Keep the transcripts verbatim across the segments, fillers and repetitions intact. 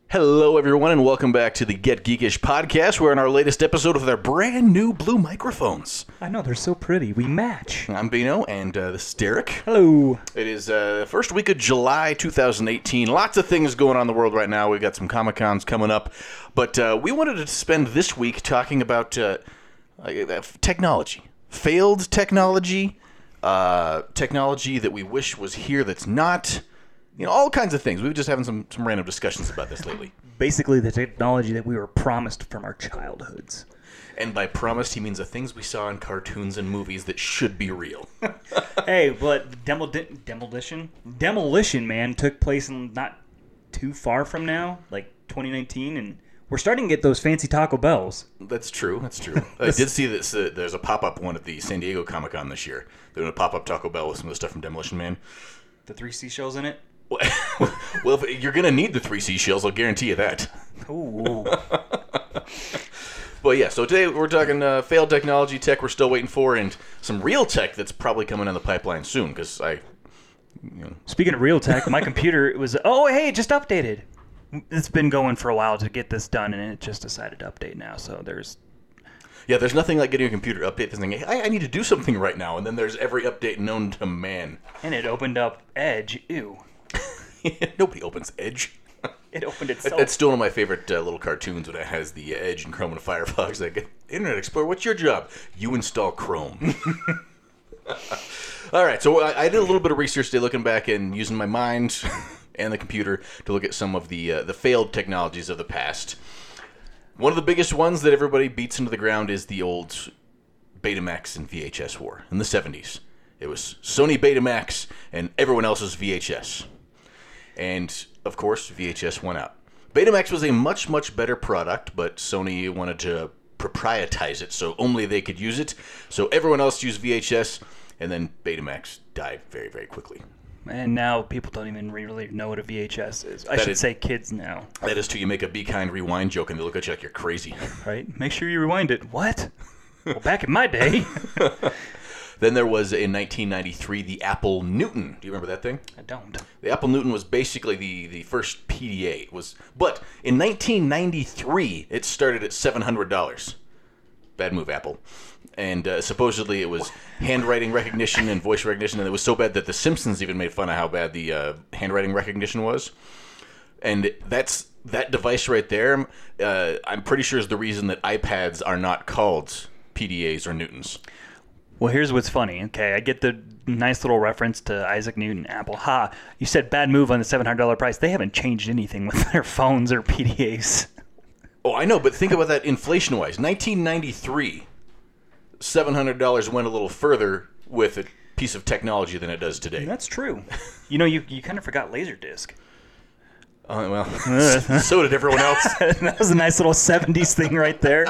Hello, everyone, and welcome back to the Get Geekish podcast. We're in our latest episode with our brand new blue microphones. I know, they're so pretty. We match. I'm Bino, and uh, this is Derek. Hello. It is uh, the first week of July two thousand eighteen. Lots of things going on in the world right now. We've got some Comic-Cons coming up. But uh, we wanted to spend this week talking about uh, uh, technology. Failed technology. Uh, technology that we wish was here that's not. You know, all kinds of things. We've just having some, some random discussions about this lately. Basically, the technology that we were promised from our childhoods. And by promised, he means the things we saw in cartoons and movies that should be real. Hey, but demol- demolition? Demolition Man took place in not too far from now, like twenty nineteen, and we're starting to get those fancy Taco Bells. That's true. That's true. I did see this. Uh, there's a pop-up one at the San Diego Comic-Con this year. They're doing a pop-up Taco Bell with some of the stuff from Demolition Man. The three seashells in it? Well, if you're going to need the three seashells, I'll guarantee you that. Ooh. But yeah, so today we're talking uh, failed technology, tech we're still waiting for, and some real tech that's probably coming in the pipeline soon, because I... You know. Speaking of real tech, my computer it was, oh, hey, it just updated. It's been going for a while to get this done, and it just decided to update now, so there's... Yeah, there's nothing like getting a computer update and thinking, hey, I need to do something right now, and then there's every update known to man. And it opened up Edge, ew. Nobody opens Edge. It opened itself. That's still one of my favorite uh, little cartoons when it has the Edge and Chrome and Firefox. Like, Internet Explorer, what's your job? You install Chrome. All right, so I, I did a little bit of research today, looking back and using my mind and the computer to look at some of the uh, the failed technologies of the past. One of the biggest ones that everybody beats into the ground is the old Betamax and V H S war in the seventies. It was Sony Betamax and everyone else's V H S. And, of course, V H S went out. Betamax was a much, much better product, but Sony wanted to proprietize it so only they could use it. So everyone else used V H S, and then Betamax died very, very quickly. And now people don't even really know what a V H S is. I That should is- say kids now, That is till you make a Be Kind Rewind joke and they look at you like you're crazy. right? Make sure you rewind it. What? Well, back in my day. Then there was, in nineteen ninety-three, the Apple Newton. Do you remember that thing? I don't. The Apple Newton was basically the, the first P D A. It was, but in nineteen ninety-three, it started at seven hundred dollars. Bad move, Apple. And uh, supposedly it was handwriting recognition and voice recognition, and it was so bad that The Simpsons even made fun of how bad the uh, handwriting recognition was. And that's that device right there, uh, I'm pretty sure is the reason that iPads are not called P D As or Newtons. Well, here's what's funny. Okay, I get the nice little reference to Isaac Newton, Apple. Ha! You said bad move on the seven hundred dollars price. They haven't changed anything with their phones or P D As. Oh, I know, but think about that inflation-wise. nineteen ninety-three, seven hundred dollars went a little further with a piece of technology than it does today. That's true. You know, you, you kind of forgot Laserdisc. Oh, well, so did everyone else. That was a nice little seventies thing right there.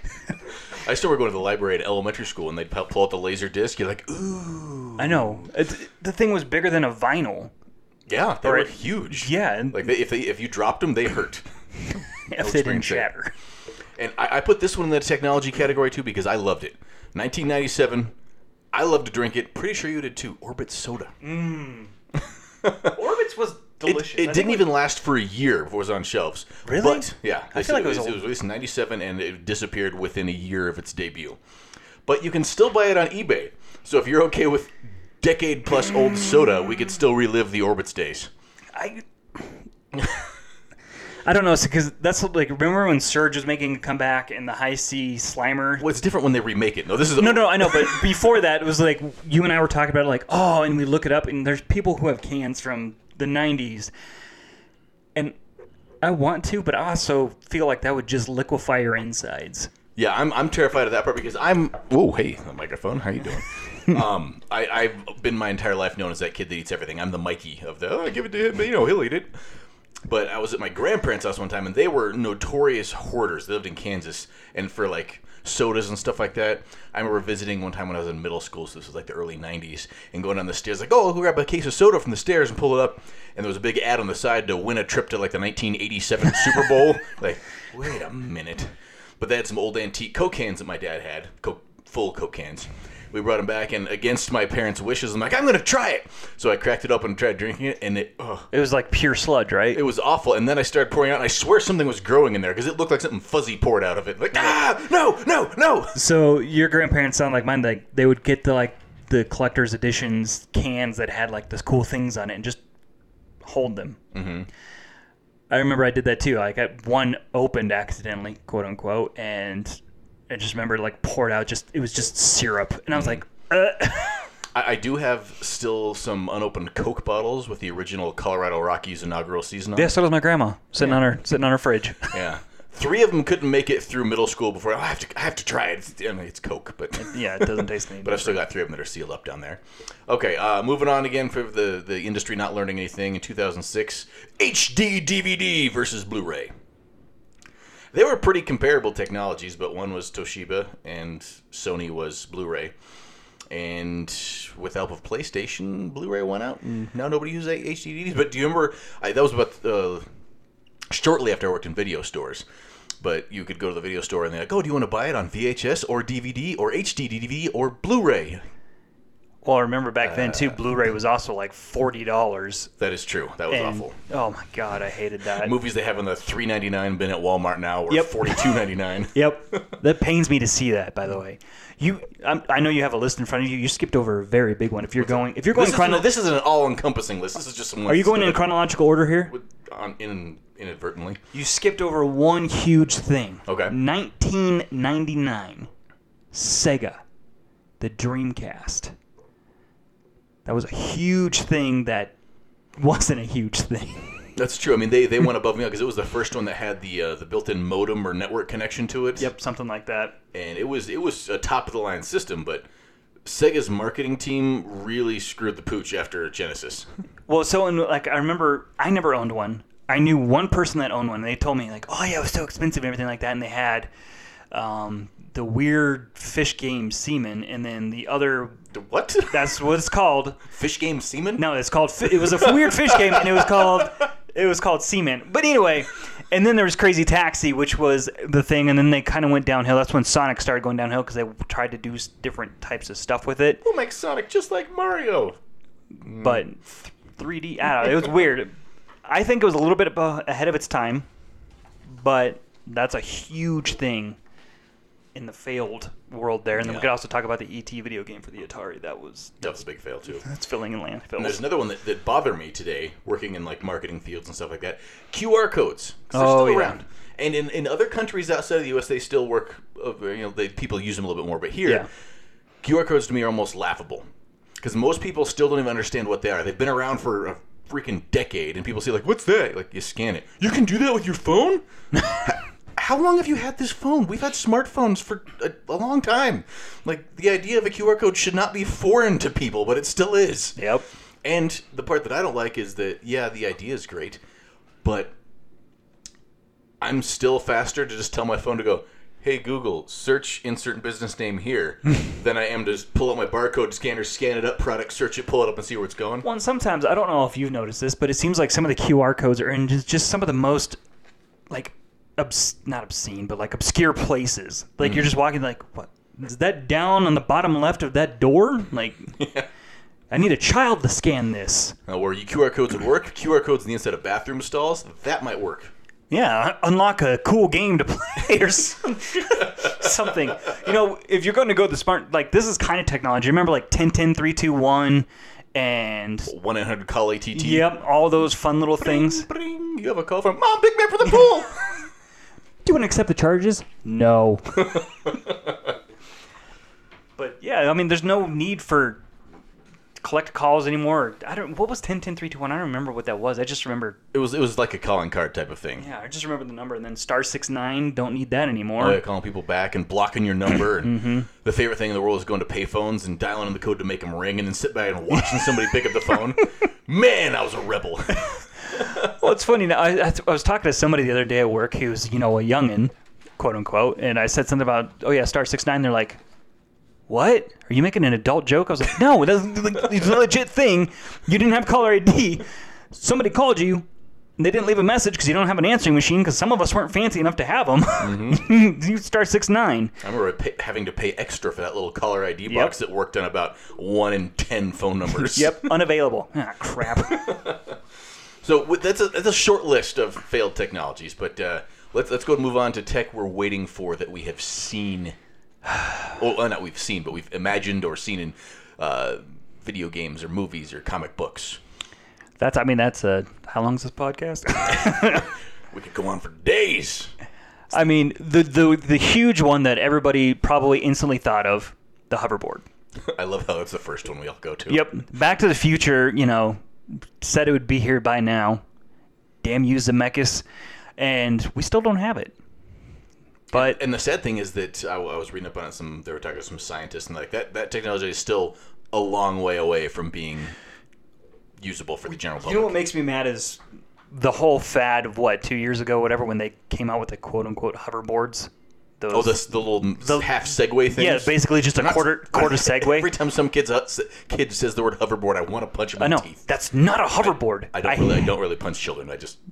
I still remember going to the library at elementary school, and they'd pu- pull out the laser disc. You're like, ooh. I know. It, the thing was bigger than a vinyl. Yeah, they Or were it- huge. Yeah. And Like, they, if they if you dropped them, they hurt. if they didn't experience there. shatter. And I, I put this one in the technology category, too, because I loved it. nineteen ninety-seven, I loved to drink it. Pretty sure you did, too. Orbit soda. Orbits was delicious. It, it didn't even last for a year before it was on shelves. Really? But, yeah. I feel like it was it a- was released in ninety-seven, and it disappeared within a year of its debut. But you can still buy it on eBay. So if you're okay with decade-plus old soda, we could still relive the Orbits days. I I don't know, because that's like, remember when Surge was making a comeback and the High C Slimer? Well, it's different when they remake it. No, this is No, no, I know, but before that, it was like, you and I were talking about it, like, oh, and we look it up, and there's people who have cans from the nineties, and I want to, but I also feel like that would just liquefy your insides. Yeah, I'm I'm terrified of that part because I'm. Whoa, hey, the microphone. How you doing? um, I I've been my entire life known as that kid that eats everything. I'm the Mikey of the. Oh, give it to him, but you know he'll eat it. But I was at my grandparents' house one time, and they were notorious hoarders. They lived in Kansas, and for like sodas and stuff like that. I remember visiting one time when I was in middle school, so this was like the early nineties, and going down the stairs, like, oh, I'll go grab a case of soda from the stairs and pull it up. And there was a big ad on the side to win a trip to like the nineteen eighty-seven Super Bowl. Like, wait a minute. But they had some old antique Coke cans that my dad had, Coke, full Coke cans. We brought them back, and against my parents' wishes, I'm like, I'm going to try it. So I cracked it up and tried drinking it, and it oh, It was like pure sludge, right? it was awful. And then I started pouring out, and I swear something was growing in there because it looked like something fuzzy poured out of it. Like, ah, no, no, no. So your grandparents sound like mine. Like they would get the like the collector's editions cans that had like this cool things on it and just hold them. Mm-hmm. I remember I did that too. Like I, one opened accidentally, quote unquote, and I just remember like poured out. Just it was just syrup, and I was like, uh. I, I do have still some unopened Coke bottles with the original Colorado Rockies inaugural season on. Yeah, so does my grandma sitting yeah. on her sitting on her fridge. Yeah. Three of them couldn't make it through middle school before. Oh, I have to, I have to try it. It's, I mean, it's Coke, but yeah, it doesn't taste any. But I've still got three of them that are sealed up down there. Okay, uh, moving on again for the the industry not learning anything. In two thousand six, H D D V D versus Blu-ray. They were pretty comparable technologies, but one was Toshiba and Sony was Blu-ray. And with the help of PlayStation, Blu-ray went out, and now nobody uses H D D Vs. But do you remember? I, that was about. Uh, Shortly after I worked in video stores, but you could go to the video store and they're like, oh, do you want to buy it on V H S or D V D or H D D V D or Blu-ray? Well, I remember back then, too, Blu-ray was also like forty dollars. That is true. That was and, awful. Oh, my God, I hated that. Movies they have in the three ninety-nine bin at Walmart now were yep. forty-two ninety-nine. Yep. That pains me to see that, by the way. You, I'm, I know you have a list in front of you. You skipped over a very big one. If you're going, if you're going, this, chrono- isn't, this isn't an all-encompassing list. This is just some. Are you going in chronological order here? With, on, in, inadvertently. You skipped over one huge thing. Okay. nineteen ninety-nine, Sega, the Dreamcast. That was a huge thing that wasn't a huge thing. That's true. I mean, they, they went above me because it was the first one that had the uh, the built-in modem or network connection to it. Yep, something like that. And it was it was a top-of-the-line system, but Sega's marketing team really screwed the pooch after Genesis. Well, so in, like I remember, I never owned one. I knew one person that owned one. And they told me like, oh yeah, it was so expensive and everything like that. And they had um, the weird fish game Seaman, and then the other. The what? That's what it's called. Fish game Seaman? No, it's called. It was a weird fish game, and it was called. It was called Seaman. But anyway, and then there was Crazy Taxi, which was the thing, and then they kind of went downhill. That's when Sonic started going downhill because they tried to do different types of stuff with it. We'll make Sonic just like Mario. But three D, I don't know. It was weird. I think it was a little bit ahead of its time, but that's a huge thing in the failed world there. And then yeah. we could also talk about the E T video game for the Atari. That was that was a big fail too. That's filling in landfills. And there's another one that, that bothered me today, working in like marketing fields and stuff like that. Q R codes, because they're oh, still yeah. around. And in, in other countries outside of the U S, they still work. Uh, you know, they, people use them a little bit more. But here, yeah. Q R codes to me are almost laughable because most people still don't even understand what they are. They've been around for a freaking decade, and people say like, "What's that?" Like, you scan it. You can do that with your phone. How long have you had this phone? We've had smartphones for a, a long time. Like, the idea of a Q R code should not be foreign to people, but it still is. Yep. And the part that I don't like is that, yeah, the idea is great, but I'm still faster to just tell my phone to go, hey, Google, search insert business name here, than I am to just pull out my barcode scanner, scan it up, product, search it, pull it up, and see where it's going. Well, and sometimes, I don't know if you've noticed this, but it seems like some of the Q R codes are in just, just some of the most, like, Obs- not obscene, but like obscure places. Like mm. you're just walking, like, what is that down on the bottom left of that door? Like, yeah. I need a child to scan this. Now, where you Q R codes would work, Q R codes on the inside of bathroom stalls, that might work. Yeah, unlock a cool game to play or something. You know, if you're going to go the smart, like this is kind of technology. Remember, like ten ten three two one and one eight hundred call A T T. Yep, all those fun little bring, things. Bring. You have a call from Mom, Big Man for the pool. Do you want to accept the charges? No. But yeah, I mean, there's no need for collect calls anymore. I don't. What was ten ten three two one? I don't remember what that was. I just remember it was it was like a calling card type of thing. Yeah, I just remember the number, and then star six nine. Don't need that anymore. Oh yeah, calling people back and blocking your number. And mm-hmm. the favorite thing in the world is going to payphones and dialing in the code to make them ring, and then sit back and watching somebody pick up the phone. Man, I was a rebel. Well, it's funny. Now, I, I was talking to somebody the other day at work who's, you know, a youngin', quote unquote, and I said something about, oh yeah, star six nine. They're like, what? Are you making an adult joke? I was like, no, that's it's a legit thing. You didn't have caller I D. Somebody called you. They didn't leave a message because you don't have an answering machine because some of us weren't fancy enough to have them. Mm-hmm. You star six nine. I remember pay, having to pay extra for that little caller I D yep. box that worked on about one in ten phone numbers. Yep, unavailable. Ah, crap. So that's a, that's a short list of failed technologies, but uh, let's let's go and move on to tech we're waiting for that we have seen. Well, not we've seen, but we've imagined or seen in uh, video games or movies or comic books. That's, I mean, that's a, how long is this podcast? We could go on for days. I mean, the, the the huge one that everybody probably instantly thought of, the hoverboard. I love how that's the first one we all go to. Yep. Back to the Future, you know, said it would be here by now. Damn you, Zemeckis. And we still don't have it. But and, and the sad thing is that I, I was reading up on it, some, they were talking to some scientists, and like that, that technology is still a long way away from being usable for the general public. You know what makes me mad is the whole fad of what, two years ago, whatever, when they came out with the quote-unquote hoverboards. Those, oh, this, the little the, half Segway thing? Yeah, basically just a quarter quarter Segway. Every time some kid's, uh, kid says the word hoverboard, I want to punch him in I know. the teeth. That's not a hoverboard. I, I, don't I really, I don't really punch children. I just...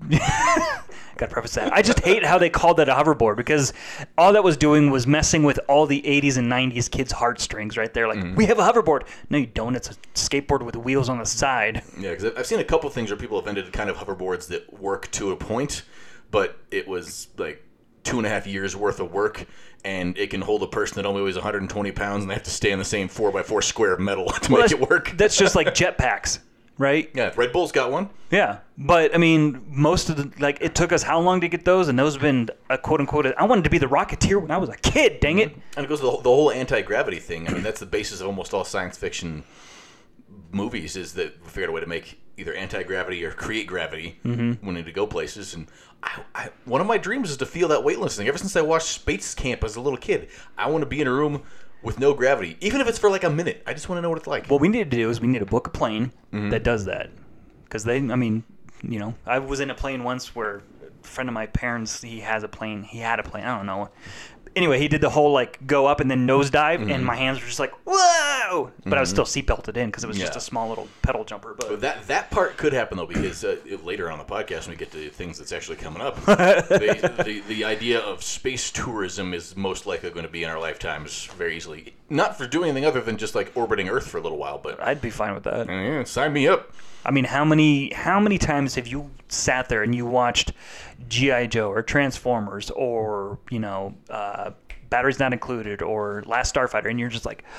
Got to preface that. I just hate how they called that a hoverboard because all that was doing was messing with all the eighties and nineties kids' heartstrings right there. Like, mm. we have a hoverboard. No, you don't. It's a skateboard with wheels on the side. Yeah, because I've seen a couple things where people have invented kind of hoverboards that work to a point, but it was like two and a half years worth of work, and it can hold a person that only weighs one hundred twenty pounds, and they have to stay in the same four by four square of metal to well, make it work. That's just like jetpacks, right? Yeah, Red Bull's got one. Yeah, but I mean, most of the, like, it took us how long to get those, and those have been a quote-unquote, I wanted to be the Rocketeer when I was a kid, dang it. And it goes to the, the whole anti-gravity thing. I mean, that's the basis of almost all science fiction movies, is that we figured out a way to make either anti-gravity or create gravity mm-hmm. when we need to go places. And I, I, one of my dreams is to feel that weightlessness thing. Ever since I watched Space Camp as a little kid, I want to be in a room with no gravity, even if it's for like a minute. I just want to know what it's like. What we need to do is we need to book a plane mm-hmm. that does that. Because they, I mean, you know, I was in a plane once where a friend of my parents, he has a plane. He had a plane. I don't know. Anyway, he did the whole, like, go up and then nosedive, mm-hmm. and my hands were just like, whoa! But mm-hmm. I was still seatbelted in because it was yeah. just a small little pedal jumper. But, but that that part could happen, though, because uh, later on the podcast, when we get to things that's actually coming up, the, the, the idea of space tourism is most likely going to be in our lifetimes very easily. Not for doing anything other than just, like, orbiting Earth for a little while, but... I'd be fine with that. Yeah, sign me up. I mean, how many how many times have you sat there and you watched G I. Joe or Transformers or, you know, uh, Batteries Not Included or Last Starfighter, and you're just like,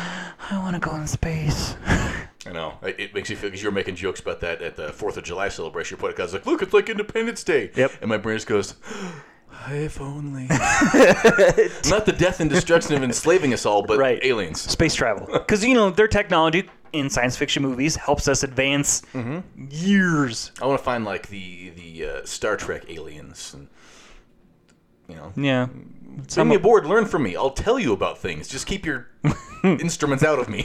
I want to go in space. I know. It makes you feel, because you were making jokes about that at the fourth of July celebration. Your podcast was like, look, it's like Independence Day. Yep. And my brain just goes, if only. Not the death and destruction of enslaving us all, but right. aliens. Space travel. Because, you know, their technology in science fiction movies helps us advance mm-hmm. years. I want to find, like, the, the uh, Star Trek aliens. And, you know. Yeah. Bring me aboard. Learn from me. I'll tell you about things. Just keep your instruments out of me.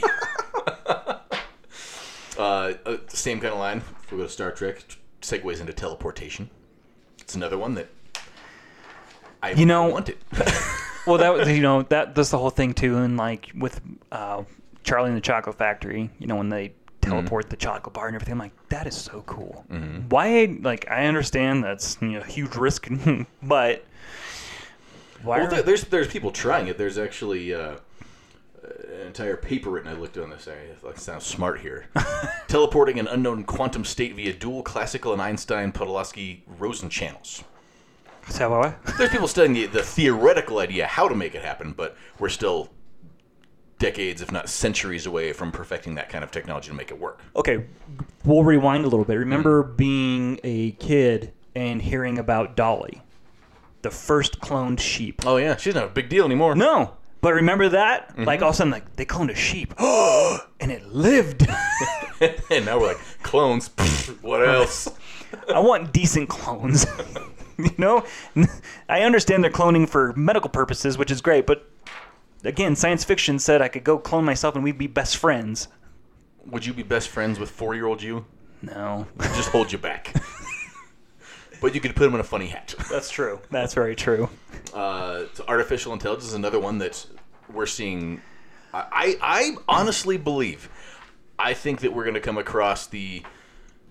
uh, uh, same kind of line. If we go to Star Trek, segues into teleportation. It's another one that I you know, wanted. Well, that was, you know, that that's the whole thing too, and like with uh, Charlie and the Chocolate Factory, you know, when they teleport mm-hmm. the chocolate bar and everything, I'm like, that is so cool. Mm-hmm. Why? Like, I understand that's, you know, a huge risk, but why? Well, there, there's there's people trying it. There's actually uh, an entire paper written. I looked on this. I like sounds smart here. Teleporting an unknown quantum state via dual classical and Einstein-Podolsky-Rosen channels. So what? There's people studying the, the theoretical idea how to make it happen, but we're still decades, if not centuries, away from perfecting that kind of technology to make it work. Okay, we'll rewind a little bit. Remember mm. being a kid and hearing about Dolly, the first cloned sheep. Oh, yeah. She's not a big deal anymore. No. But remember that? Mm-hmm. Like, all of a sudden, like, they cloned a sheep. And it lived. And now we're like, clones? What else? I want decent clones. You know? I understand they're cloning for medical purposes, which is great, but again, science fiction said I could go clone myself and we'd be best friends. Would you be best friends with four-year-old you? No. Just hold you back. But you could put him in a funny hat. That's true. That's very true. Uh, so artificial intelligence is another one that we're seeing. I, I honestly believe, I think that we're going to come across the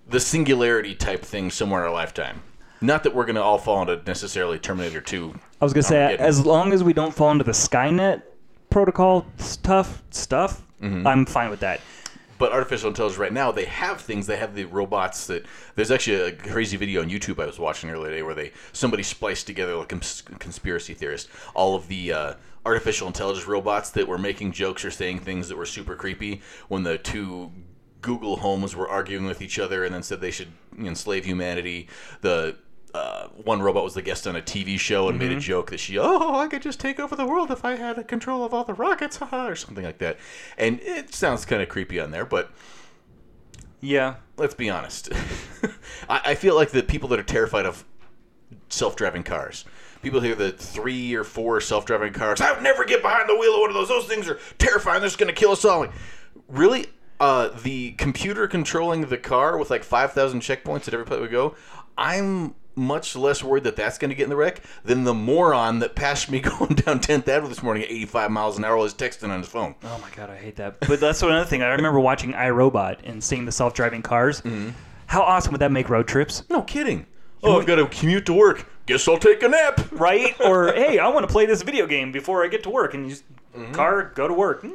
the singularity type thing somewhere in our lifetime. Not that we're going to all fall into necessarily Terminator two. I was going to say, as long as we don't fall into the Skynet protocol stuff, stuff, mm-hmm. I'm fine with that. But artificial intelligence right now, they have things. They have the robots that... There's actually a crazy video on YouTube I was watching earlier today where they somebody spliced together, like a conspiracy theorist, all of the uh, artificial intelligence robots that were making jokes or saying things that were super creepy when the two Google homes were arguing with each other and then said they should enslave humanity. The... Uh, one robot was the guest on a T V show and mm-hmm. made a joke that she, oh, I could just take over the world if I had control of all the rockets, haha, or something like that. And it sounds kind of creepy on there, but yeah, let's be honest. I, I feel like the people that are terrified of self-driving cars, people hear the three or four self-driving cars, I would never get behind the wheel of one of those. Those things are terrifying. They're just going to kill us all. Like, really? Uh, the computer controlling the car with like five thousand checkpoints at every place we go, I'm much less worried that that's going to get in the wreck than the moron that passed me going down tenth Avenue this morning at eighty-five miles an hour while he's texting on his phone. Oh my God, I hate that. But that's another thing. I remember watching iRobot and seeing the self-driving cars. Mm-hmm. How awesome would that make road trips? No kidding. Oh, I've got to commute to work. Guess I'll take a nap. Right? Or, hey, I want to play this video game before I get to work. And you just, mm-hmm. car, go to work.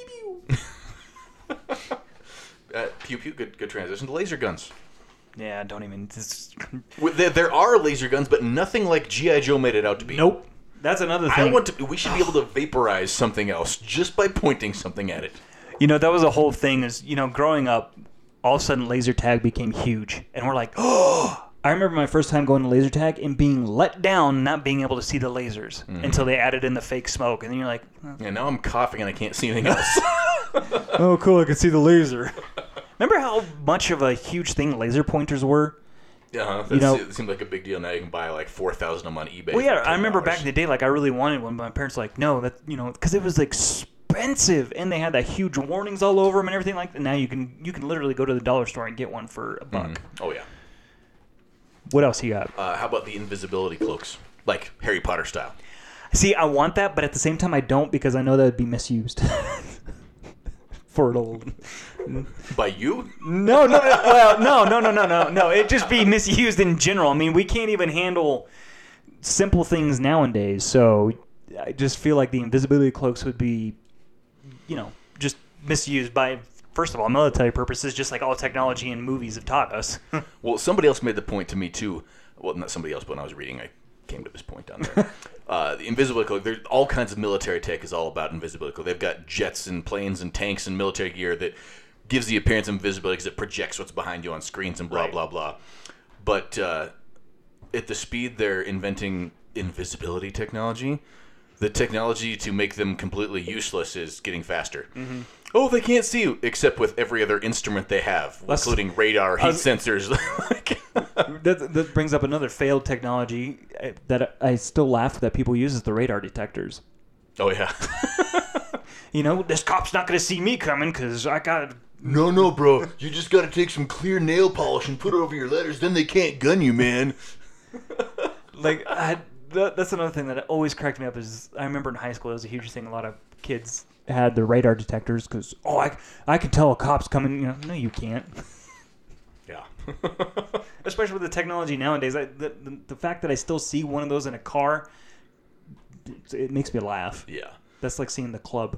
uh, pew pew, good, good transition to laser guns. Yeah, don't even... Just... There, there are laser guns, but nothing like G I. Joe made it out to be. Nope. That's another thing. I want to. We should be able to vaporize something else just by pointing something at it. You know, that was a whole thing. Is you know, growing up, all of a sudden laser tag became huge. And we're like, oh... I remember my first time going to laser tag and being let down, not being able to see the lasers mm-hmm. until they added in the fake smoke. And then you're like... Oh. Yeah, now I'm coughing and I can't see anything else. Oh, cool. I can see the laser. Remember how much of a huge thing laser pointers were? Yeah, uh-huh. You know, it seemed like a big deal. Now you can buy like four thousand of them on eBay. Well, yeah, I remember back in the day, like I really wanted one, but my parents were like, no, that you know, because it was expensive, and they had that huge warnings all over them and everything like that. Now you can you can literally go to the dollar store and get one for a buck. Mm-hmm. Oh yeah. What else you got? Uh, how about the invisibility cloaks, like Harry Potter style? See, I want that, but at the same time, I don't because I know that would be misused. For an old... By you? No, no, no. Well, no, no, no, no, no, no. It'd just be misused in general. I mean, we can't even handle simple things nowadays. So I just feel like the invisibility cloaks would be, you know, just misused by, first of all, military purposes, just like all technology and movies have taught us. Well, somebody else made the point to me, too. Well, not somebody else, but when I was reading, I came to this point down there. uh, the invisibility cloak, there's all kinds of military tech is all about invisibility cloak. They've got jets and planes and tanks and military gear that gives the appearance of invisibility because it projects what's behind you on screens and blah, right. blah, blah. But uh, at the speed they're inventing invisibility technology, the technology to make them completely useless is getting faster. Mm-hmm. Oh, they can't see you, except with every other instrument they have, That's, including radar, heat was, sensors. that, that brings up another failed technology that I still laugh that people use is the radar detectors. Oh, yeah. You know, this cop's not going to see me coming because I got... No, no, bro. You just got to take some clear nail polish and put it over your letters. Then they can't gun you, man. Like, I, that, that's another thing that always cracked me up is I remember in high school it was a huge thing. A lot of kids had the radar detectors because, oh, I, I can tell a cop's coming. You know, no, you can't. Yeah. Especially with the technology nowadays. I, the, the, the fact that I still see one of those in a car, it, it makes me laugh. Yeah. That's like seeing The Club.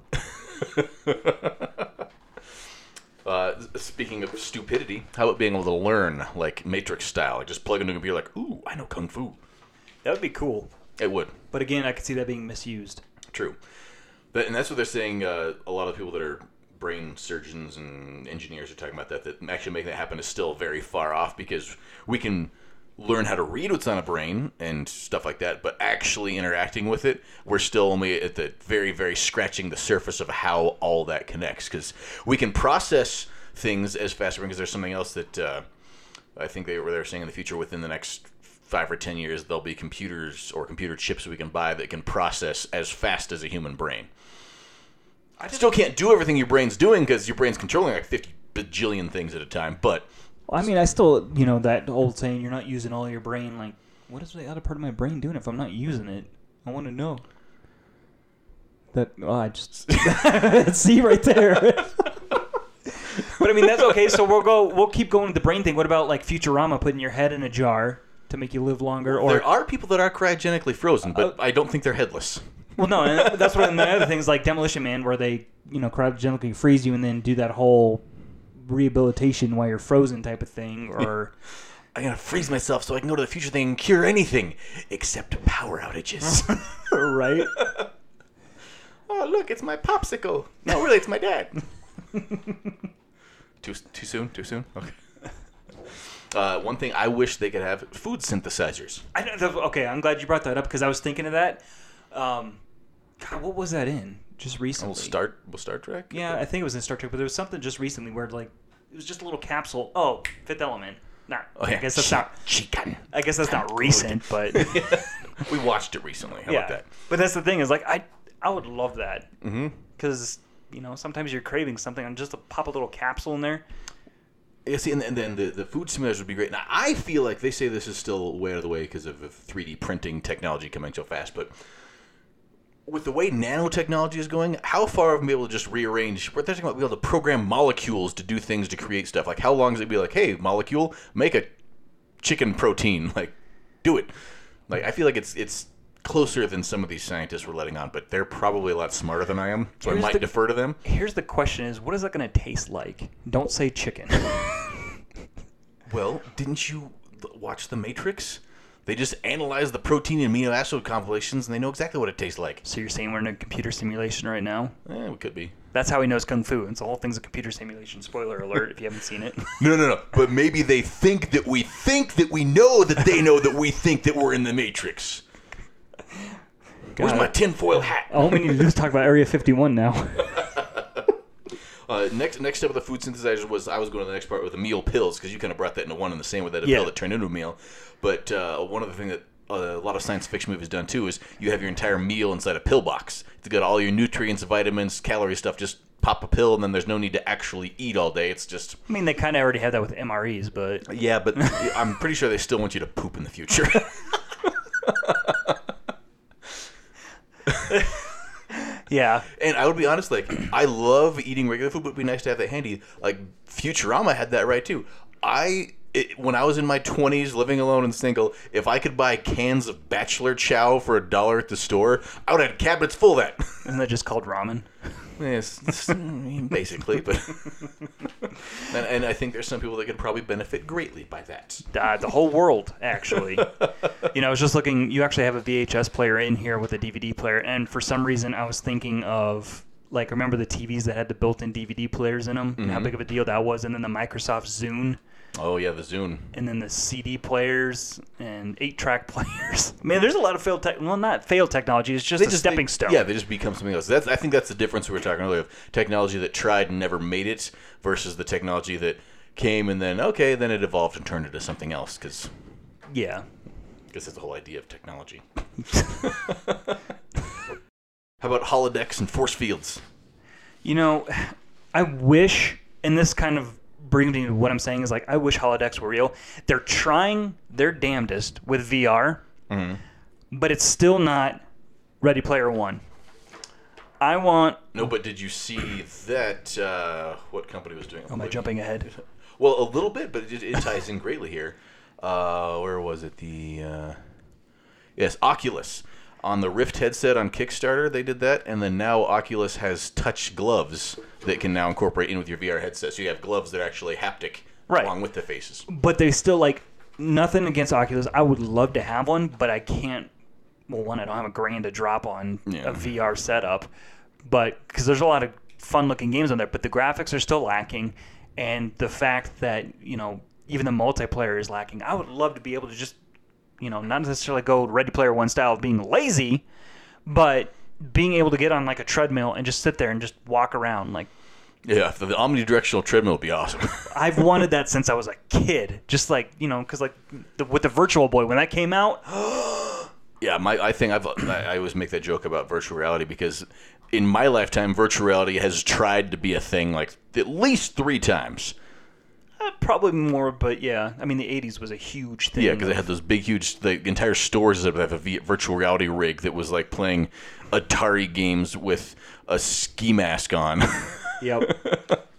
Uh, speaking of stupidity, how about being able to learn, like Matrix style? Like just plug into a computer like, ooh, I know Kung Fu. That would be cool. It would. But again, I could see that being misused. True. But, and that's what they're saying, uh, a lot of people that are brain surgeons and engineers are talking about that, that actually making that happen is still very far off because we can learn how to read what's on a brain and stuff like that, but actually interacting with it, we're still only at the very, very scratching the surface of how all that connects. Because we can process things as fast, because there's something else that uh, I think they were they were saying in the future within the next five or ten years, there'll be computers or computer chips we can buy that can process as fast as a human brain. I still can't do everything your brain's doing because your brain's controlling like fifty bajillion things at a time, but... Well, I mean, I still, you know, that old saying, you're not using all your brain. Like, what is the other part of my brain doing if I'm not using it? I want to know. That, oh, I just, see right there. But But I mean, that's okay. So we'll go. We'll keep going with the brain thing. What about like Futurama, putting your head in a jar to make you live longer? Or there are people that are cryogenically frozen, but uh, I don't think they're headless. Well, no, and that's what. And the other things like Demolition Man, where they you know cryogenically freeze you and then do that whole rehabilitation while you're frozen type of thing, or. I gotta freeze myself so I can go to the future thing and cure anything except power outages. Right? Oh, look, it's my popsicle. No, really, it's my dad. too too soon? Too soon? Okay. Uh, one thing I wish they could have, food synthesizers. I don't know, okay, I'm glad you brought that up because I was thinking of that. Um, God, what was that in? Just recently. We'll start, we'll Star Trek? Yeah, I think it was in Star Trek, but there was something just recently where, like, it was just a little capsule. Oh, Fifth Element. Not, oh, yeah. I guess that's not. Chicken. I guess that's not recent, but we watched it recently. How yeah. about that? But that's the thing is like I, I would love that because mm-hmm. you know sometimes you're craving something and just to pop a little capsule in there. Yeah, see, and, and then the, the food simulators would be great. Now I feel like they say this is still way out of the way because of three D printing technology coming so fast, but with the way nanotechnology is going, how far have we been able to just rearrange? We're talking about being able to program molecules to do things to create stuff. Like, how long does it be like, hey, molecule, make a chicken protein? Like, do it. Like, I feel like it's it's closer than some of these scientists were letting on, but they're probably a lot smarter than I am, so here's I might the, defer to them. Here's the question is, what is that going to taste like? Don't say chicken. Well, didn't you watch The Matrix? They just analyze the protein and amino acid compilations, and they know exactly what it tastes like. So you're saying we're in a computer simulation right now? Eh, we could be. That's how he knows Kung Fu. It's the whole thing's a computer simulation. Spoiler alert if you haven't seen it. No, no, no. But maybe they think that we think that we know that they know that we think that we're in the Matrix. God. Where's my tinfoil hat? All we need to do is talk about Area fifty-one now. Uh, next next step of the food synthesizer was I was going to the next part with the meal pills because you kind of brought that into one and the same with that a yeah. pill that turned into a meal. But uh, one of the things that uh, a lot of science fiction movies done too is you have your entire meal inside a pill box. It's got all your nutrients, vitamins, calorie stuff. Just pop a pill and then there's no need to actually eat all day. It's just. I mean, they kind of already have that with M R Es, but yeah, but I'm pretty sure they still want you to poop in the future. Yeah. And I would be honest, like, I love eating regular food, but it'd be nice to have that handy. Like, Futurama had that right, too. I, it, when I was in my twenties, living alone and single, if I could buy cans of Bachelor Chow for a dollar at the store, I would have cabinets full of that. Isn't that just called ramen? Yes, it's, I mean, basically, but... and, and I think there's some people that could probably benefit greatly by that. Uh, the whole world, actually. You know, I was just looking, you actually have a V H S player in here with a D V D player, and for some reason I was thinking of, like, remember the T Vs that had the built-in D V D players in them, mm-hmm. and how big of a deal that was, and then the Microsoft Zune. Oh, yeah, the Zune. And then the C D players and eight-track players. Man, there's a lot of failed tech. Well, not failed technology. It's just they a just, stepping they, stone. Yeah, they just become something else. That's I think that's the difference we were talking earlier of technology that tried and never made it versus the technology that came and then, okay, then it evolved and turned into something else. Cause, yeah. I guess that's the whole idea of technology. How about holodecks and force fields? You know, I wish, and this kind of brings me to what I'm saying is like, I wish holodecks were real. They're trying their damnedest with V R, mm-hmm. but it's still not Ready Player One. I want... No, but did you see that, uh, what company was doing it? Oh, am I jumping ahead? Well, a little bit, but it, it ties in greatly here. Uh, where was it? The, uh, yes, Oculus. On the Rift headset on Kickstarter, they did that, and then now Oculus has touch gloves that can now incorporate in with your V R headset. So you have gloves that are actually haptic right. along with the faces. But they still, like, nothing against Oculus. I would love to have one, but I can't. Well, one, I don't have a grand to drop on yeah. a V R setup, but because there's a lot of fun-looking games on there, but the graphics are still lacking, and the fact that, you know, even the multiplayer is lacking. I would love to be able to just, you know, not necessarily go Ready Player One style of being lazy, but being able to get on like a treadmill and just sit there and just walk around. Like, yeah, the, the omnidirectional treadmill would be awesome. I've wanted that since I was a kid. Just like, you know, because like the, with the Virtual Boy when that came out. Yeah, my I think I've I, I always make that joke about virtual reality because in my lifetime, virtual reality has tried to be a thing like at least three times. Uh, probably more, but yeah. I mean, the eighties was a huge thing. Yeah, because they had those big, huge, the entire stores that have a v- virtual reality rig that was like playing Atari games with a ski mask on. Yep.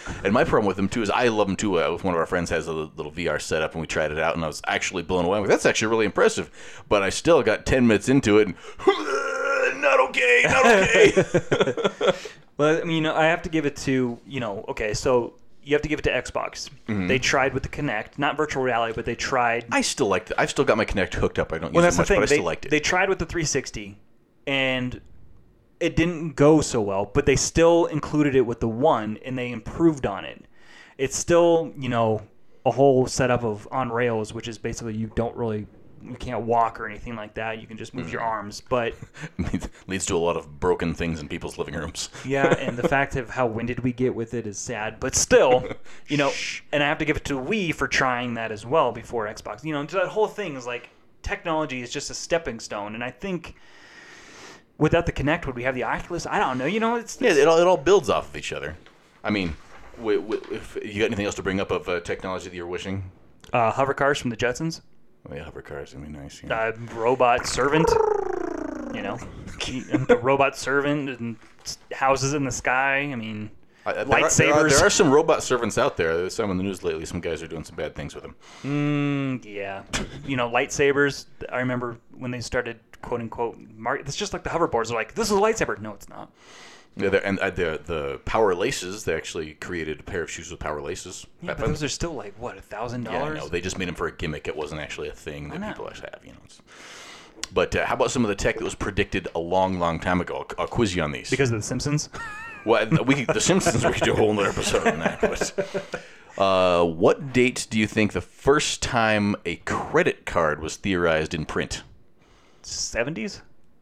And my problem with them too is I love them too. Uh, one of our friends has a little V R setup, and we tried it out, and I was actually blown away. I'm like, that's actually really impressive. But I still got ten minutes into it, and not okay, not okay. Well, I mean, I have to give it to, you know, okay, so you have to give it to Xbox. Mm-hmm. They tried with the Kinect, not virtual reality, but they tried. I still like it. I've still got my Kinect hooked up. I don't well, use that's it much, the thing. but I they, still liked it. They tried with the three sixty, and it didn't go so well, but they still included it with the one, and they improved on it. It's still, you know, a whole setup of on rails, which is basically you don't really, you can't walk or anything like that. You can just move mm. your arms, but leads to a lot of broken things in people's living rooms. Yeah, and the fact of how winded we get with it is sad, but still, you know, and I have to give it to Wii for trying that as well before Xbox. You know, that whole thing is like technology is just a stepping stone, and I think without the Kinect, would we have the Oculus? I don't know. You know, it's, it's yeah, it all it all builds off of each other. I mean, w- w- if you got anything else to bring up of uh, technology that you're wishing? Uh, hover cars from the Jetsons. Oh, yeah, hover cars would be nice. Yeah. Uh, robot servant. You know, the robot servant and houses in the sky. I mean, I, there lightsabers. Are, there, are, there are some robot servants out there. There's some in the news lately. Some guys are doing some bad things with them. Mm, yeah. You know, lightsabers. I remember when they started, quote unquote, mar- it's just like the hoverboards. They're like, this is a lightsaber. No, it's not. Yeah, and uh, the the power laces. They actually created a pair of shoes with power laces. Yeah, but those are still like what, a thousand dollars? Yeah, no, they just made them for a gimmick. It wasn't actually a thing that people actually have. You know. It's, but uh, how about some of the tech that was predicted a long, long time ago? I'll, I'll quiz you on these. Because of The Simpsons. Well, we the Simpsons. We could do a whole other episode on that. But uh, what date do you think the first time a credit card was theorized in print? seventies?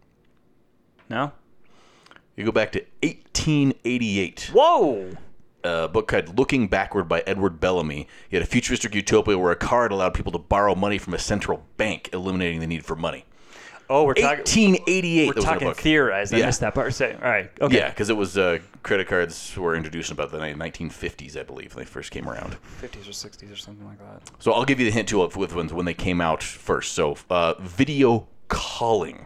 No. You go back to eighteen eighty-eight. Whoa! A book called Looking Backward by Edward Bellamy. He had a futuristic utopia where a card allowed people to borrow money from a central bank, eliminating the need for money. Oh, we're talking eighteen eighty-eight. We're talking theorized. I yeah. missed that part. Say, all right. Okay. Yeah, because it was uh, credit cards were introduced in about the nineteen fifties, I believe, when they first came around. fifties or sixties or something like that. So I'll give you the hint too of with when when they came out first. So uh, video calling.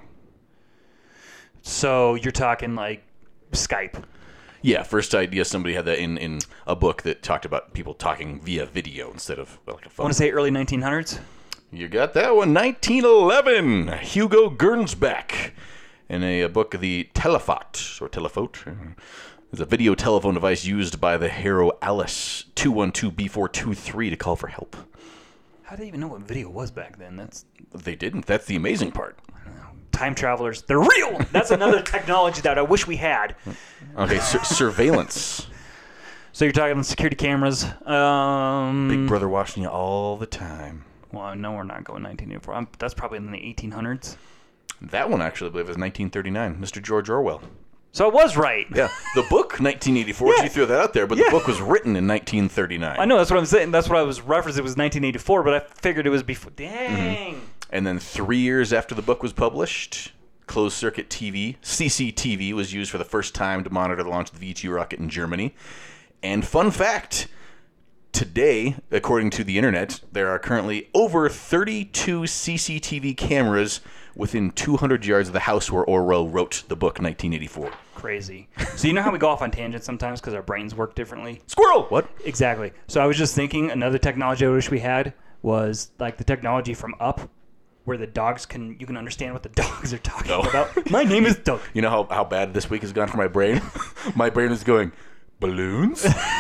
So you're talking like Skype. Yeah, first idea somebody had that in, in a book that talked about people talking via video instead of like a phone. I want to say early nineteen hundreds. You got that one. nineteen eleven. Hugo Gernsback. In a, a book, The Telephot, or Telephote, is a video telephone device used by the hero Alice two one two B four two three to call for help. How did they even know what video was back then? That's They didn't. That's the amazing part. Time travelers, they're real. That's another technology that I wish we had. Okay, sur- surveillance. So you're talking security cameras. Um, Big Brother watching you all the time. Well, no, we're not going nineteen eighty-four. I'm, that's probably in the eighteen hundreds. That one, actually, I believe, is nineteen thirty-nine. Mister George Orwell. So I was right. Yeah. The book, nineteen eighty-four, yeah. You threw that out there, but yeah. The book was written in nineteen thirty-nine. I know, that's what I'm saying. That's what I was referencing. It was nineteen eighty-four, but I figured it was before. Dang. Mm-hmm. And then three years after the book was published, closed-circuit T V, C C T V, was used for the first time to monitor the launch of the V two rocket in Germany. And fun fact, today, according to the internet, there are currently over thirty-two C C T V cameras within two hundred yards of the house where Orwell wrote the book nineteen eighty-four. Crazy. So you know how we go off on tangents sometimes because our brains work differently? Squirrel! What? Exactly. So I was just thinking another technology I wish we had was like the technology from Up, where the dogs can, you can understand what the dogs are talking no. about. My name is Doug. You know how, how bad this week has gone for my brain? My brain is going, balloons?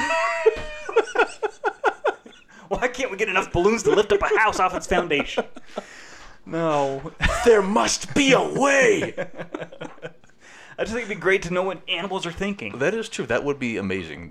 Why can't we get enough balloons to lift up a house off its foundation? No. There must be a way! I just think it'd be great to know what animals are thinking. That is true. That would be amazing.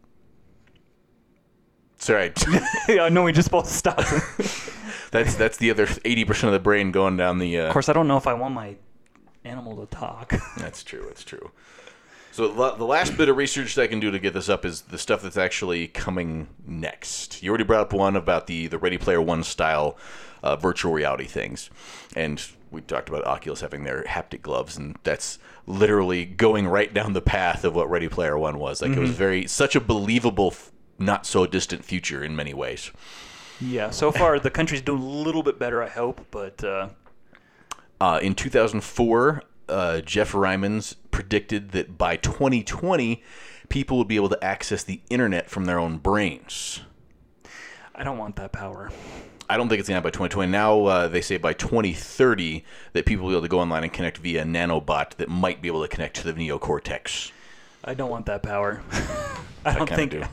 Sorry. Yeah, no, we just both stopped. That's that's the other eighty percent of the brain going down the... Uh... Of course, I don't know if I want my animal to talk. That's true, that's true. So the last bit of research that I can do to get this up is the stuff that's actually coming next. You already brought up one about the, the Ready Player One style uh, virtual reality things. And we talked about Oculus having their haptic gloves, and that's literally going right down the path of what Ready Player One was. Like, mm-hmm. It was very such a believable, not so distant future in many ways. Yeah, so far the country's doing a little bit better, I hope, but... Uh... Uh, in two thousand four, uh, Jeff Ryman's predicted that by twenty twenty, people would be able to access the internet from their own brains. I don't want that power. I don't think it's going to happen by twenty twenty. Now uh, they say by twenty thirty that people will be able to go online and connect via a nanobot that might be able to connect to the neocortex. I don't want that power. I don't I think. do.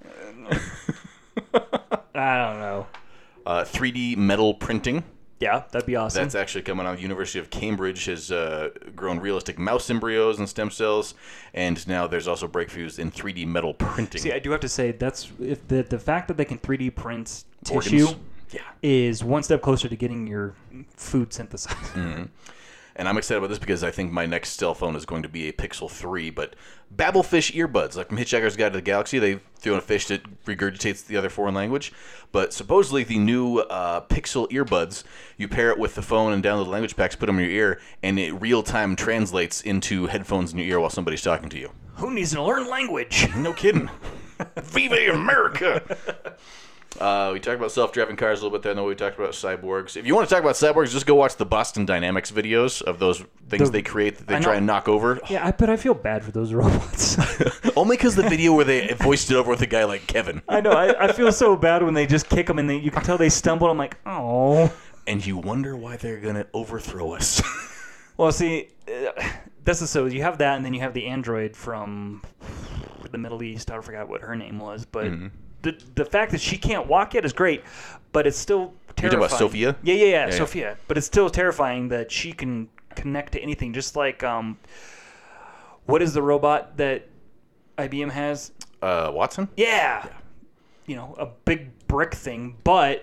I don't know. Uh, three D metal printing. Yeah, that'd be awesome. That's actually coming out. The University of Cambridge has uh, grown realistic mouse embryos and stem cells, and now there's also breakthroughs in three D metal printing. See, I do have to say that's if the the fact that they can three D print Organs. tissue Yeah. is one step closer to getting your food synthesized. Mm-hmm. And I'm excited about this because I think my next cell phone is going to be a Pixel three, but Babelfish earbuds, like from Hitchhiker's Guide to the Galaxy, they throw in a fish that regurgitates the other foreign language. But supposedly the new uh, Pixel earbuds, you pair it with the phone and download the language packs, put them in your ear, and it real-time translates into headphones in your ear while somebody's talking to you. Who needs to learn language? No kidding. Viva America! Uh, we talked about self-driving cars a little bit there. I know we talked about cyborgs. If you want to talk about cyborgs, just go watch the Boston Dynamics videos of those things The- they create that they I try know. and knock over. Yeah, I, but I feel bad for those robots. Only because the video where they voiced it over with a guy like Kevin. I know. I, I feel so bad when they just kick them and they, you can tell they stumble. I'm like, oh. And you wonder why they're going to overthrow us. Well, see, uh, that's the, so you have that, and then you have the android from the Middle East. I forgot what her name was, but Mm-hmm. the the fact that she can't walk yet is great, but it's still You're terrifying. talking about Sophia? Yeah, yeah, yeah, Yeah, yeah. Sophia. But it's still terrifying that she can connect to anything. Just like, um, what is the robot that I B M has? Uh, Watson? Yeah. You know, a big brick thing, but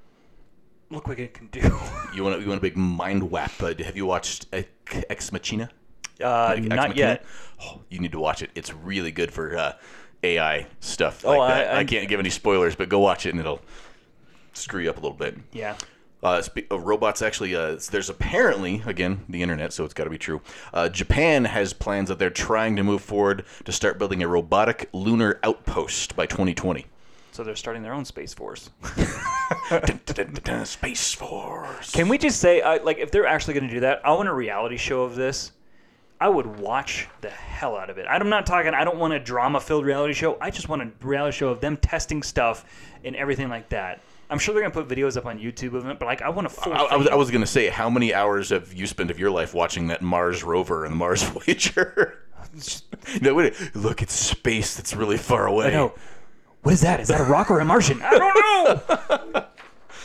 look what it can do. You want, you want a big mind whap. Uh, have you watched Ex Machina? Uh, Ex not Machina? yet. Oh, you need to watch it. It's really good for uh, A I stuff Oh, like I- that. I, I- can't give any spoilers, but go watch it and it'll screw you up a little bit. Yeah. Uh, spe- uh, robots actually, uh, there's apparently, again, the internet, so it's got to be true. Uh, Japan has plans that they're trying to move forward to start building a robotic lunar outpost by twenty twenty. So they're starting their own space force. Dun, dun, dun, dun, Space Force. Can we just say, uh, like, if they're actually going to do that, I want a reality show of this. I would watch the hell out of it. I'm not talking, I don't want a drama-filled reality show. I just want a reality show of them testing stuff and everything like that. I'm sure they're going to put videos up on YouTube of it, but, like, I want a full I, I was, I was going to say, how many hours have you spent of your life watching that Mars rover and the Mars Voyager? No, wait, look, it's space that's really far away. I know. What is that? Is that a rock or a Martian? I don't know!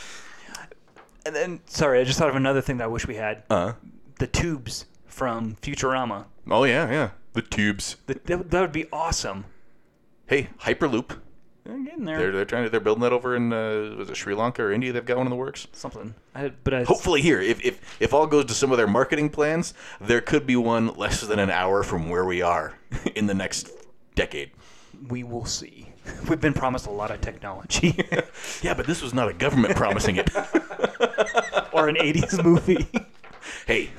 And then, sorry, I just thought of another thing that I wish we had. Uh, The tubes from Futurama. oh, yeah, yeah. The tubes. That, that, that would be awesome. Hey, Hyperloop. They're getting there. They're, they're trying to, they're building that over in, uh, was it Sri Lanka or India? They've got one in the works. Something. I, but I, Hopefully here, if, if if all goes to some of their marketing plans, there could be one less than an hour from where we are in the next decade. we will see. We've been promised a lot of technology. Yeah, but this was not a government promising it. Or an eighties movie. Hey.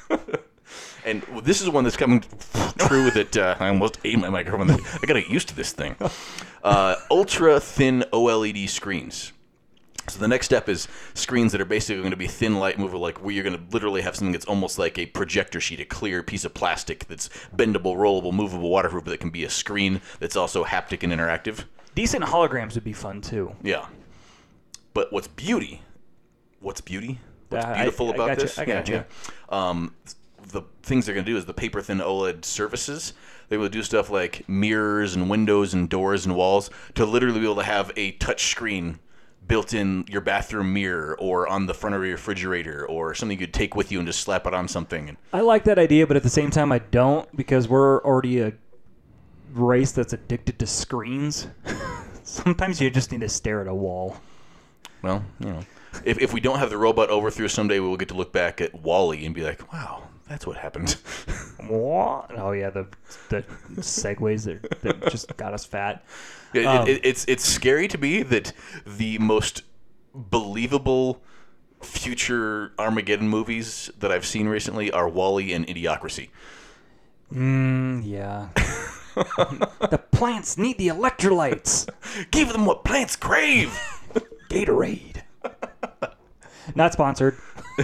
And this is one that's coming true that uh, I almost ate my microphone. I got to get used to this thing. Uh, ultra thin OLED screens. So the next step is screens that are basically going to be thin light mover, like where you're going to literally have something that's almost like a projector sheet, a clear piece of plastic that's bendable, rollable, movable, waterproof, but that can be a screen that's also haptic and interactive. Decent holograms would be fun, too. Yeah. But what's beauty? What's beauty? What's Uh, I- beautiful I about gotcha, this? I gotcha. Yeah, yeah. Um, the things they're going to do is the paper thin OLED surfaces. They will do stuff like mirrors and windows and doors and walls to literally be able to have a touch screen built in your bathroom mirror or on the front of your refrigerator or something you could take with you and just slap it on something. And I like that idea, but at the same time, I don't, because we're already a race that's addicted to screens. Sometimes you just need to stare at a wall. well, you know, if if we don't have the robot overthrow someday, we will get to look back at WALL-E and be like, wow, that's what happened. What? Oh, yeah, the the segues that, that just got us fat. It, Um, it, it's it's scary to me that the most believable future Armageddon movies that I've seen recently are WALL-E and Idiocracy. Mm, yeah. The plants need the electrolytes. Give them what plants crave. Gatorade. Not sponsored.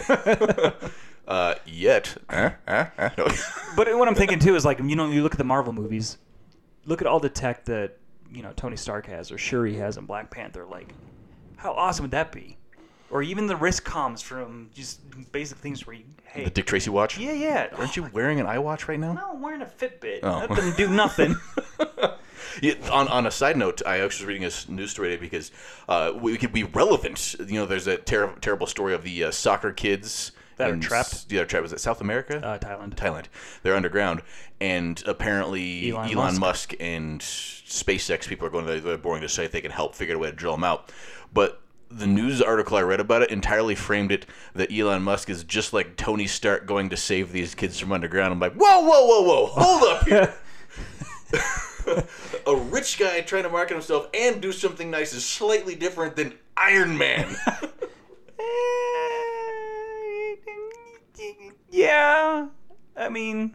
Uh, yet, eh, eh, eh. No. But what I'm thinking too is like, you know, you look at the Marvel movies, look at all the tech that, you know, Tony Stark has or Shuri has in Black Panther. Like, how awesome would that be? Or even the wrist comms from just basic things where you, hey. The Dick Tracy watch? Yeah, yeah. Aren't you wearing an iWatch right now? No, I'm wearing a Fitbit. Oh. That doesn't do nothing. Yeah, on on a side note, I actually was reading a news story today because uh, we could be relevant. You know, there's a ter- terrible story of the uh, soccer kids that are in, trapped. Yeah, trapped. Was it South America? Uh, Thailand. Thailand. They're underground, and apparently Elon Elon, Musk. Musk and SpaceX people are going to they're boring to say if they can help figure out a way to drill them out, but. The news article I read about it entirely framed it that Elon Musk is just like Tony Stark going to save these kids from underground. I'm like, whoa, whoa, whoa, whoa, hold up here. A rich guy trying to market himself and do something nice is slightly different than Iron Man. Yeah, I mean,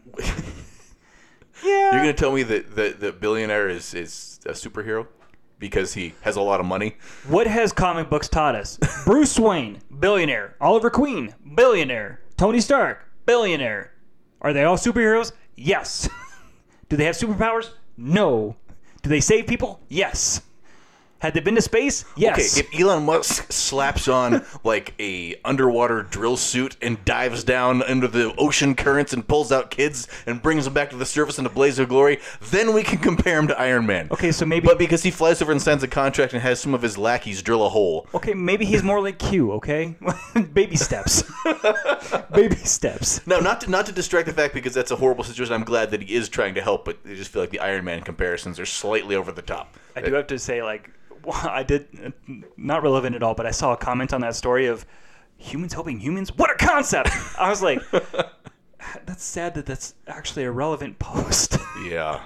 yeah. You're going to tell me that the, the billionaire is, is a superhero? Because he has a lot of money. What has comic books taught us? Bruce Wayne, billionaire. Oliver Queen, billionaire. Tony Stark, billionaire. Are they all superheroes? Yes. Do they have superpowers? No. Do they save people? Yes. Had they been to space? Yes. Okay, if Elon Musk slaps on like a underwater drill suit and dives down into the ocean currents and pulls out kids and brings them back to the surface in a blaze of glory, then we can compare him to Iron Man. Okay, so maybe... But because he flies over and signs a contract and has some of his lackeys drill a hole. Okay, maybe he's more like Q, okay? Baby steps. Baby steps. No, not to, not to distract the fact because that's a horrible situation. I'm glad that he is trying to help, but I just feel like the Iron Man comparisons are slightly over the top. I do have to say, like... I did, not relevant at all, but I saw a comment on that story of humans helping humans. What a concept! I was like, that's sad that that's actually a relevant post. Yeah.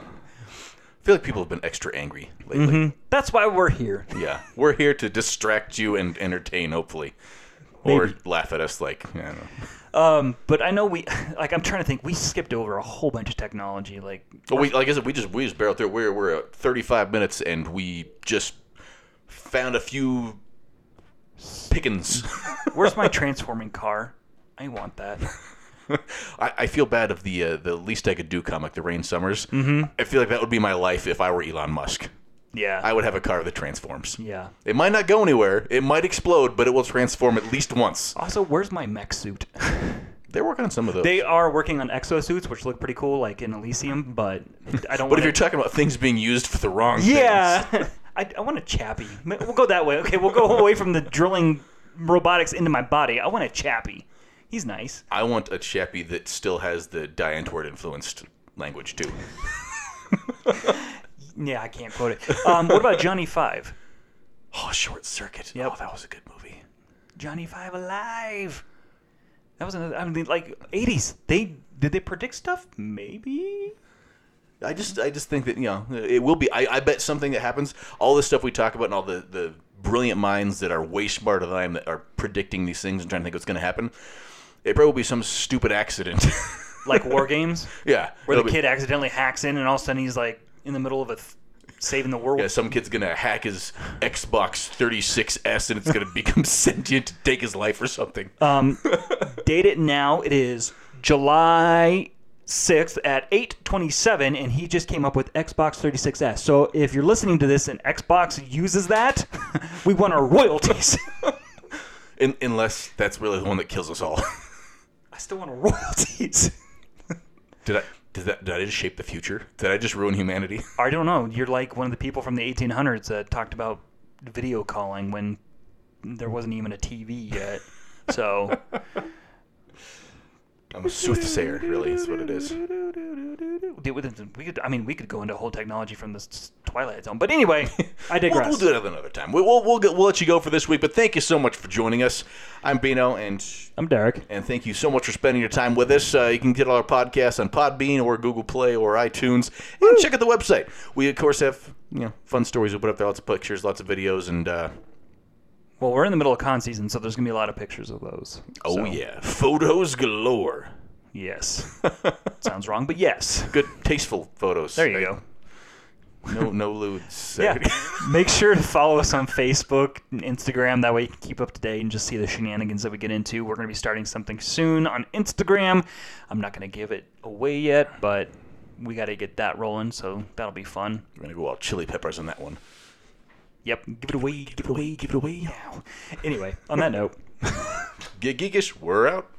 I feel like people have been extra angry lately. Mm-hmm. That's why we're here. Yeah. We're here to distract you and entertain, hopefully. Or Maybe. laugh at us like, I don't know. Um, but I know we, like, I'm trying to think, we skipped over a whole bunch of technology. Like, Well, we, like I said, we just, we just barreled through. We're, we're at thirty-five minutes and we just found a few pickings. where's my transforming car? I want that. I, I feel bad of the uh, the Least I Could Do comic, The Rain Summers. Mm-hmm. I feel like that would be my life if I were Elon Musk. Yeah. I would have a car that transforms. Yeah. It might not go anywhere. It might explode, but it will transform at least once. Also, where's my mech suit? They're working on some of those. They are working on exosuits, which look pretty cool, like in Elysium, but I don't But want if you're talking about things being used for the wrong Yeah. things. I, I want a chappie. We'll go that way. Okay, we'll go away from the drilling robotics into my body. I want a chappie. He's nice. I want a chappie that still has the Die Antwoord influenced language, too. Yeah, I can't quote it. Um, what about Johnny Five? Oh, Short Circuit. Yep. Oh, that was a good movie. Johnny Five alive. That was another, I mean, like eighties. They did they predict stuff? Maybe. I just I just think that, you know, it will be. I, I bet something that happens, all this stuff we talk about and all the, the brilliant minds that are way smarter than I am that are predicting these things and trying to think what's going to happen, it probably will be some stupid accident. Like War Games? Yeah. Where the be- kid accidentally hacks in and all of a sudden he's like in the middle of a th- saving the world. Yeah, some kid's going to hack his Xbox thirty-six S and it's going to become sentient to take his life or something. Um, date it now. It is July sixth at eight twenty-seven, and he just came up with Xbox thirty-six S. So if you're listening to this and Xbox uses that, we want our royalties. In, unless that's really the one that kills us all. I still want our royalties. Did I did that did I just shape the future? Did I just ruin humanity? I don't know. You're like one of the people from the eighteen hundreds that talked about video calling when there wasn't even a T V yet. So I'm a soothsayer, really, is what it is. we could, I mean, we could go into whole technology from this Twilight Zone. But anyway, I digress. We'll, we'll do it another time. We, we'll we'll, get, we'll let you go for this week, but thank you so much for joining us. I'm Bino, and I'm Derek. and thank you so much for spending your time with us. Uh, you can get all our podcasts on Podbean or Google Play or iTunes, and Woo! Check out the website. We of course have you know fun stories we put up there, lots of pictures, lots of videos, and uh, well, we're in the middle of con season, so there's gonna be a lot of pictures of those. oh So, yeah, photos galore. yes. Sounds wrong, but yes. Good, tasteful photos. There you go. No, no lewds. Yeah. Make sure to follow us on Facebook and Instagram. That way you can keep up to date and just see the shenanigans that we get into. We're going to be starting something soon on Instagram. I'm not going to give it away yet, but we got to get that rolling, so that'll be fun. We're going to go all chili peppers on that one. Yep. Give it away, give it away, give it away. Anyway, on that note. Get geekish. We're out.